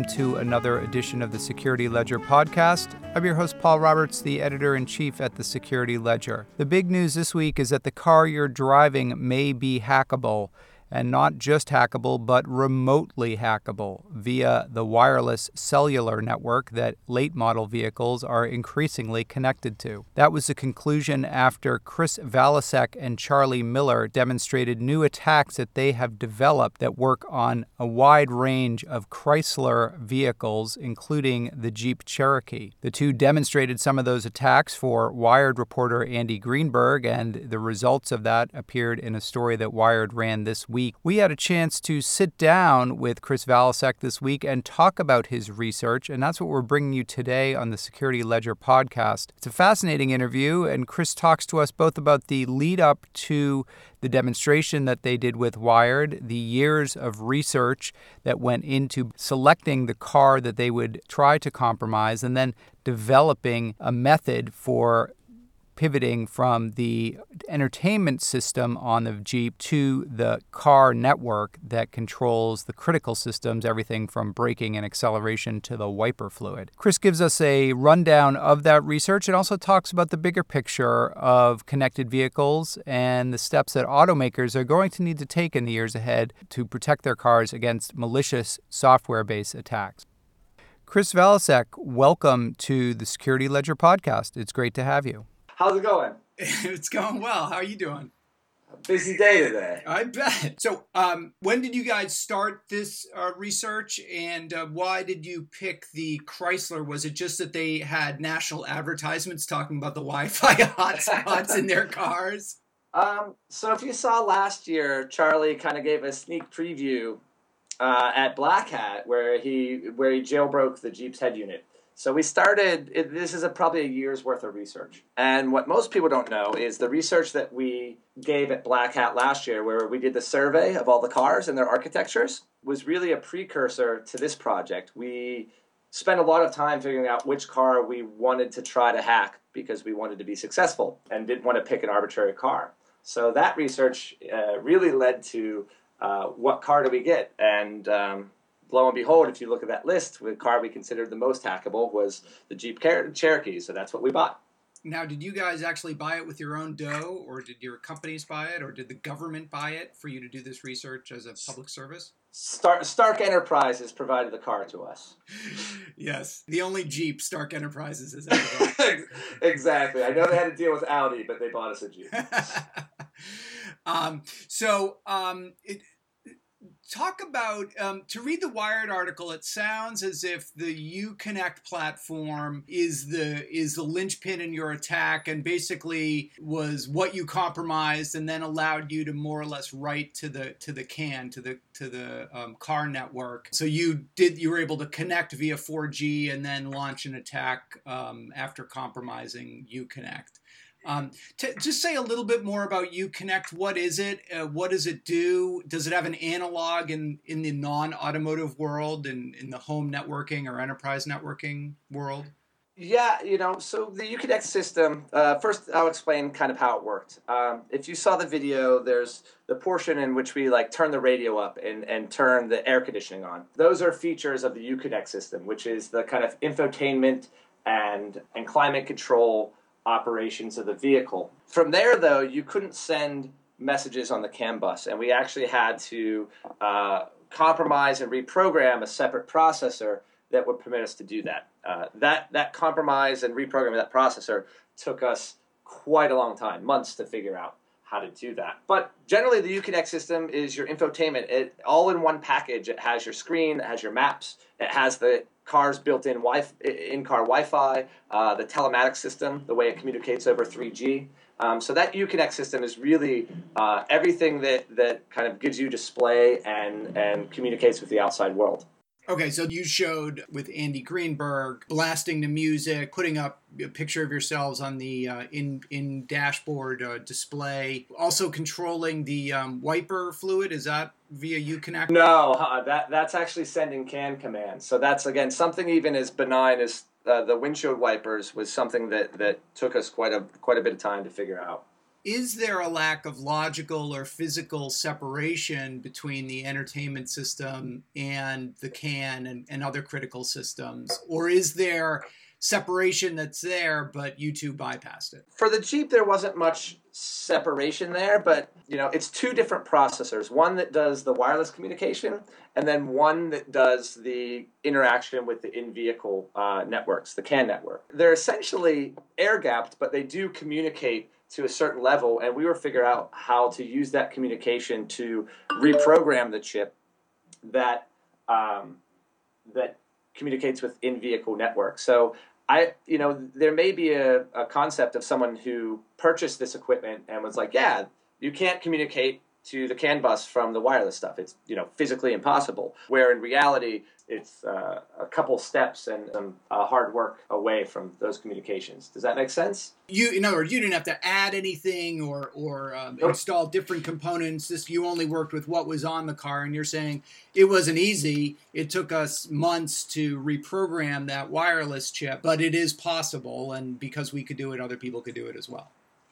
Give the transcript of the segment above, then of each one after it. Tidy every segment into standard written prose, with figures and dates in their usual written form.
welcome to another edition of the Security Ledger podcast. I'm your host, Paul Roberts, the editor-in-chief at the Security Ledger. The big news this week is that the car you're driving may be hackable, and not just hackable, but remotely hackable via the wireless cellular network that late-model vehicles are increasingly connected to. That was the conclusion after Chris Valasek and Charlie Miller demonstrated new attacks that they have developed that work on a wide range of Chrysler vehicles, including the Jeep Cherokee. The two demonstrated some of those attacks for Wired reporter Andy Greenberg, and the results of that appeared in a story that Wired ran this week. We had a chance to sit down with Chris Valasek this week and talk about his research, and that's what we're bringing you today on the Security Ledger podcast. It's a fascinating interview, and Chris talks to us both about the lead up to the demonstration that they did with Wired, the years of research that went into selecting the car that they would try to compromise, and then developing a method for pivoting from the entertainment system on the Jeep to the car network that controls the critical systems, everything from braking and acceleration to the wiper fluid. Chris gives us a rundown of that research and also talks about the bigger picture of connected vehicles and the steps that automakers are going to need to take in the years ahead to protect their cars against malicious software-based attacks. Chris Valasek, welcome to the Security Ledger podcast. It's great to have you. How's it going? It's going well. How are you doing? A busy day today. I bet. So, when did you guys start this research, and why did you pick the Chrysler? Was it just that they had national advertisements talking about the Wi-Fi hotspots in their cars? So if you saw last year, Charlie kind of gave a sneak preview at Black Hat where he jailbroke the Jeep's head unit. So we started, this is probably a year's worth of research. And what most people don't know is the research that we gave at Black Hat last year, where we did the survey of all the cars and their architectures, was really a precursor to this project. We spent a lot of time figuring out which car we wanted to try to hack because we wanted to be successful and didn't want to pick an arbitrary car. So that research really led to what car do we get? And lo and behold, if you look at that list, the car we considered the most hackable was the Jeep Cherokee, so that's what we bought. Now, did you guys actually buy it with your own dough, or did your companies buy it, or did the government buy it for you to do this research as a public service? Stark Enterprises provided the car to us. Yes, the only Jeep Stark Enterprises has ever bought. Exactly. I know they had to deal with Audi, but they bought us a Jeep. Talk about, to read the Wired article, it sounds as if the Uconnect platform is the linchpin in your attack and basically was what you compromised and then allowed you to more or less write to the car network. So you were able to connect via 4G and then launch an attack after compromising Uconnect. Just say a little bit more about Uconnect. What is it? What does it do? Does it have an analog in the non-automotive world, in the home networking or enterprise networking world? Yeah, so the Uconnect system, first I'll explain kind of how it worked. If you saw the video, there's the portion in which we turn the radio up and turn the air conditioning on. Those are features of the Uconnect system, which is the kind of infotainment and climate control operations of the vehicle. From there, though, you couldn't send messages on the CAN bus, and we actually had to compromise and reprogram a separate processor that would permit us to do that. That compromise and reprogramming that processor took us quite a long time, months to figure out how to do that. But generally, the Uconnect system is your infotainment. It all in one package. It has your screen, it has your maps, it has the car's built-in in-car Wi-Fi, the telematics system, the way it communicates over 3G. So that Uconnect system is really everything that kind of gives you display and communicates with the outside world. Okay, so you showed with Andy Greenberg blasting the music, putting up a picture of yourselves on the in dashboard display, also controlling the wiper fluid. Is that via Uconnect? No, that's actually sending CAN commands. So that's, again, something even as benign as the windshield wipers was something that took us quite a bit of time to figure out. Is there a lack of logical or physical separation between the entertainment system and the CAN and other critical systems? Or is there separation that's there, but YouTube bypassed it? For the Jeep, there wasn't much separation there, but it's two different processors. One that does the wireless communication, and then one that does the interaction with the in-vehicle networks, the CAN network. They're essentially air-gapped, but they do communicate to a certain level, and we were figuring out how to use that communication to reprogram the chip that that communicates with in-vehicle networks. So there may be a concept of someone who purchased this equipment and was like, yeah, you can't communicate to the CAN bus from the wireless stuff. It's, physically impossible. Where in reality, it's a couple steps and some hard work away from those communications. Does that make sense? In other words, you didn't have to add anything or install different components. You only worked with what was on the car, and you're saying it wasn't easy. It took us months to reprogram that wireless chip, but it is possible, and because we could do it, other people could do it as well.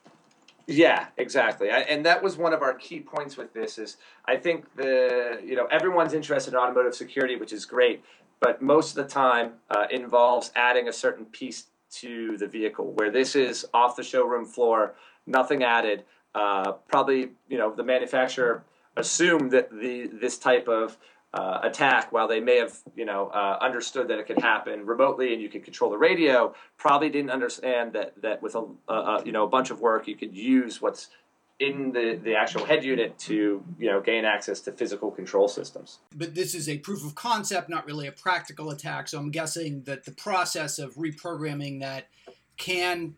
Yeah, exactly. And that was one of our key points with this is I think everyone's interested in automotive security, which is great, but most of the time involves adding a certain piece to the vehicle, where this is off the showroom floor, nothing added. Probably, the manufacturer assumed that this type of attack, while they may have understood that it could happen remotely and you could control the radio, probably didn't understand that with a bunch of work you could use what's in the actual head unit to gain access to physical control systems. But this is a proof of concept, not really a practical attack. So I'm guessing that the process of reprogramming that CAN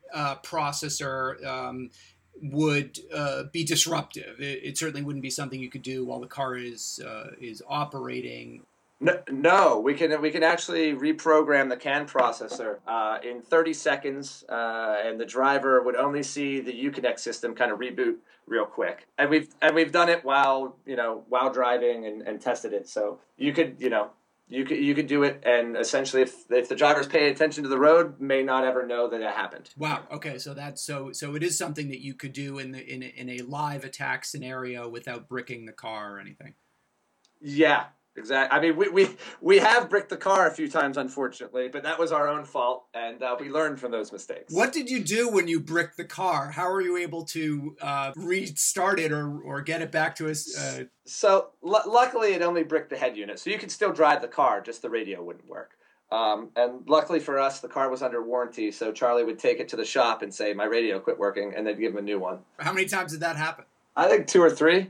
processor would be disruptive. It certainly wouldn't be something you could do while the car is operating. No, we can actually reprogram the CAN processor in 30 seconds, and the driver would only see the Uconnect system kind of reboot real quick. And we've done it while driving and tested it. So you could do it, and essentially, if the driver's paying attention to the road, may not ever know that it happened. Wow. Okay. So so it is something that you could do in a live attack scenario without bricking the car or anything. Yeah. Exactly. I mean, we have bricked the car a few times, unfortunately, but that was our own fault, and we learned from those mistakes. What did you do when you bricked the car? How were you able to restart it or get it back to us? So luckily, it only bricked the head unit, so you could still drive the car, just the radio wouldn't work. And luckily for us, the car was under warranty, so Charlie would take it to the shop and say, my radio quit working, and they'd give him a new one. How many times did that happen? I think 2 or 3.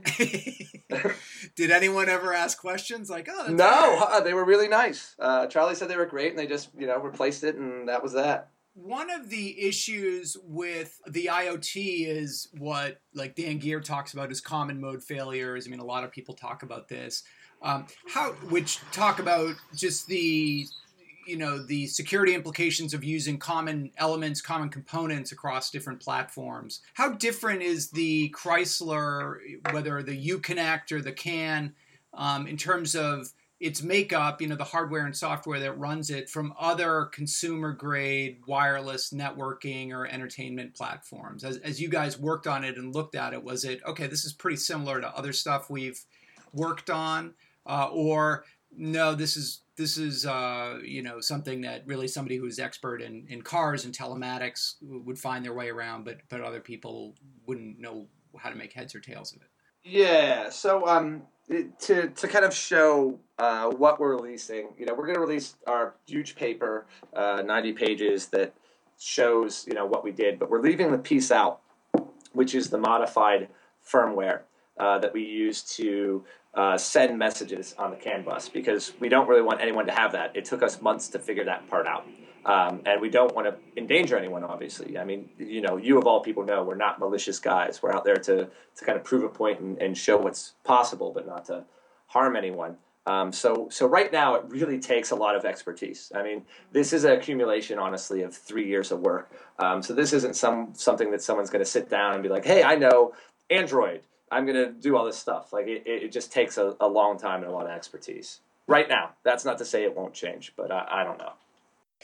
Did anyone ever ask questions like, oh, that's No, they were really nice. Charlie said they were great, and they just, replaced it, and that was that. One of the issues with the IoT is what, like Dan Gear talks about, is common mode failures. I mean, a lot of people talk about this, which talk about just the security implications of using common elements, common components across different platforms. How different is the Chrysler, whether the Uconnect or the CAN, in terms of its makeup, the hardware and software that runs it, from other consumer-grade wireless networking or entertainment platforms? As you guys worked on it and looked at it, was it, okay, this is pretty similar to other stuff we've worked on, or no, this is something that really somebody who's expert in cars and telematics would find their way around, but other people wouldn't know how to make heads or tails of it? Yeah, so to kind of show what we're releasing, we're going to release our huge paper, 90 pages, that shows what we did, but we're leaving the piece out, which is the modified firmware that we use to send messages on the CAN bus, because we don't really want anyone to have that. It took us months to figure that part out. And we don't want to endanger anyone, obviously. I mean, you of all people know we're not malicious guys. We're out there to kind of prove a point and show what's possible, but not to harm anyone. So right now it really takes a lot of expertise. I mean, this is an accumulation, honestly, of 3 years of work. So this isn't something that someone's going to sit down and be like, hey, I know Android. I'm going to do all this stuff. Like it just takes a long time and a lot of expertise. Right now, that's not to say it won't change, but I don't know.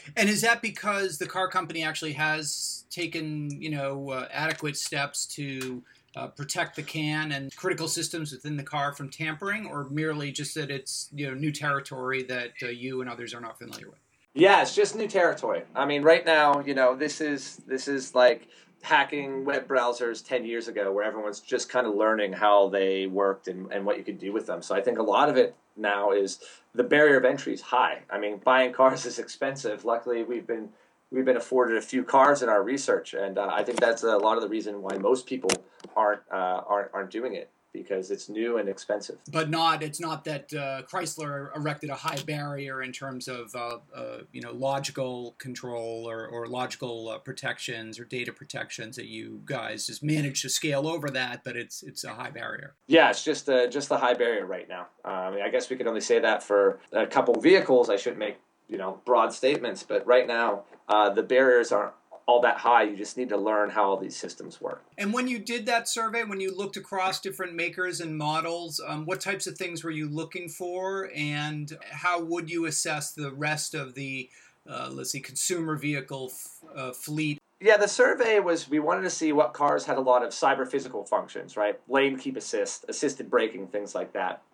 And is that because the car company actually has taken, adequate steps to protect the CAN and critical systems within the car from tampering, or merely just that it's new territory that you and others are not familiar with? Yeah, it's just new territory. I mean, right now, this is like hacking web browsers 10 years ago, where everyone's just kind of learning how they worked and what you could do with them. So I think a lot of it now is the barrier of entry is high. I mean, buying cars is expensive. Luckily, we've been afforded a few cars in our research, and I think that's a lot of the reason why most people aren't doing it, because it's new and expensive. But it's not that Chrysler erected a high barrier in terms of logical control or logical protections or data protections, that you guys just managed to scale over that, but it's a high barrier. Yeah, it's just a high barrier right now. I guess we could only say that for a couple vehicles. I shouldn't make broad statements, but right now the barriers aren't all that high. You just need to learn how all these systems work. And when you did that survey, when you looked across different makers and models, what types of things were you looking for, and how would you assess the rest of the, consumer vehicle fleet? Yeah, the survey we wanted to see what cars had a lot of cyber physical functions, right? Lane keep assist, assisted braking, things like that.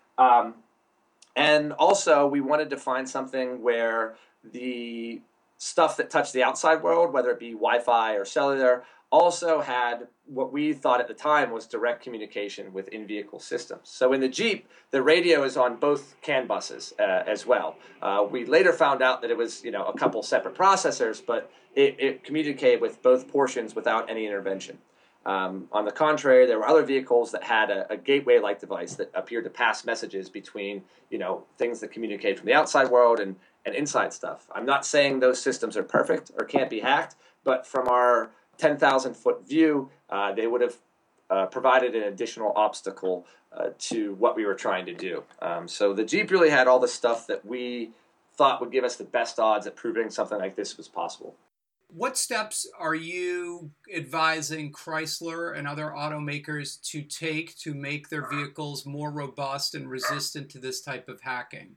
And also, we wanted to find something where the stuff that touched the outside world, whether it be Wi-Fi or cellular, also had what we thought at the time was direct communication with in-vehicle systems. So in the Jeep, the radio is on both CAN buses as well. We later found out that it was a couple separate processors, but it communicated with both portions without any intervention. On the contrary, there were other vehicles that had a gateway-like device that appeared to pass messages between things that communicate from the outside world and inside stuff. I'm not saying those systems are perfect or can't be hacked, but from our 10,000-foot view, they would have provided an additional obstacle to what we were trying to do. So the Jeep really had all the stuff that we thought would give us the best odds at proving something like this was possible. What steps are you advising Chrysler and other automakers to take to make their vehicles more robust and resistant to this type of hacking?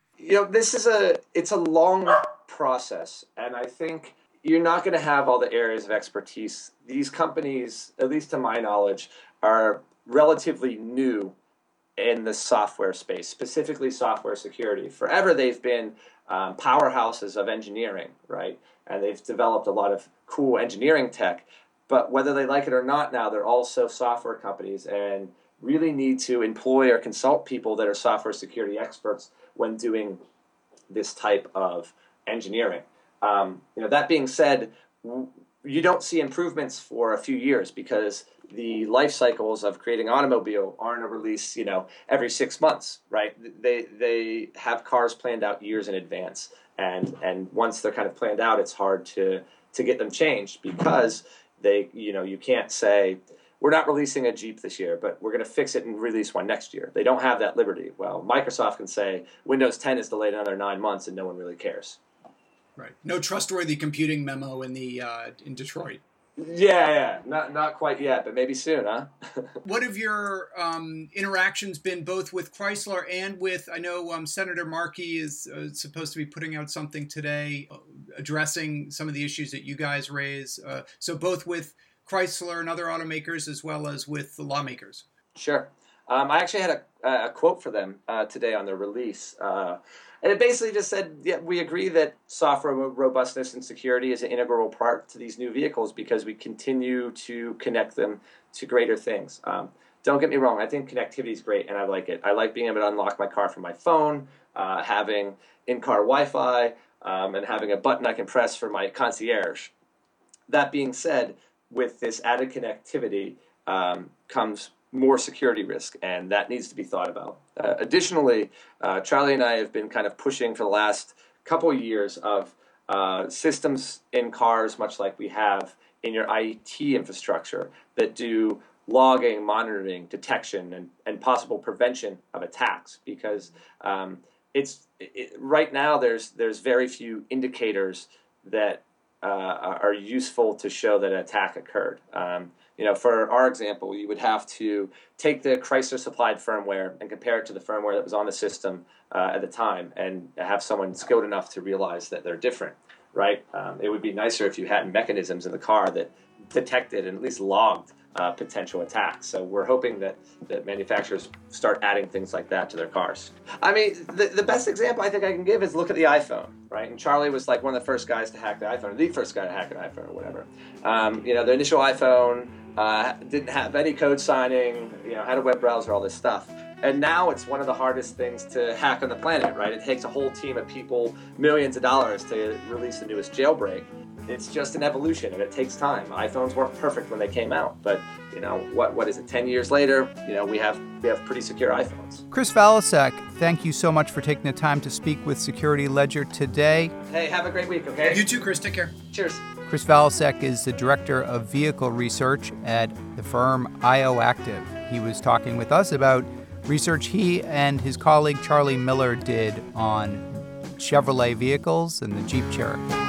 It's a long process, and I think you're not going to have all the areas of expertise. These companies, at least to my knowledge, are relatively new in the software space, specifically software security. Forever, they've been powerhouses of engineering, right? And they've developed a lot of cool engineering tech. But whether they like it or not now, they're also software companies and really need to employ or consult people that are software security experts when doing this type of engineering. That being said, you don't see improvements for a few years because the life cycles of creating an automobile aren't a release, every 6 months, right? They have cars planned out years in advance, and once they're kind of planned out, it's hard to get them changed because you can't say we're not releasing a Jeep this year, but we're going to fix it and release one next year. They don't have that liberty. Well, Microsoft can say Windows 10 is delayed another 9 months, and no one really cares. Right. No trustworthy computing memo in Detroit. Yeah. Not quite yet, but maybe soon, huh? What have your interactions been both with Chrysler and with, I know Senator Markey is supposed to be putting out something today addressing some of the issues that you guys raise. So both with Chrysler and other automakers as well as with the lawmakers. Sure. I actually had a quote for them today on their release. And it basically just said, yeah, we agree that software robustness and security is an integral part to these new vehicles because we continue to connect them to greater things. Don't get me wrong, I think connectivity is great and I like it. I like being able to unlock my car from my phone, having in-car Wi-Fi, and having a button I can press for my concierge. That being said, with this added connectivity comes more security risk, and that needs to be thought about. Additionally, Charlie and I have been kind of pushing for the last couple of years of systems in cars, much like we have in your IT infrastructure, that do logging, monitoring, detection, and possible prevention of attacks. Because right now there's very few indicators that are useful to show that an attack occurred. For our example, you would have to take the Chrysler supplied firmware and compare it to the firmware that was on the system at the time and have someone skilled enough to realize that they're different. right? It would be nicer if you had mechanisms in the car that detected and at least logged potential attacks. So we're hoping that manufacturers start adding things like that to their cars. I mean, the best example I think I can give is look at the iPhone, right? And Charlie was like one of the first guys to hack the iPhone, or the first guy to hack an iPhone or whatever. The initial iPhone didn't have any code signing, had a web browser, all this stuff. And now it's one of the hardest things to hack on the planet, right? It takes a whole team of people, millions of dollars to release the newest jailbreak. It's just an evolution, and it takes time. iPhones weren't perfect when they came out, but what is it? 10 years later, we have pretty secure iPhones. Chris Valasek, thank you so much for taking the time to speak with Security Ledger today. Hey, have a great week, okay? You too, Chris. Take care. Cheers. Chris Valasek is the director of vehicle research at the firm IOActive. He was talking with us about research he and his colleague Charlie Miller did on Chevrolet vehicles and the Jeep Cherokee.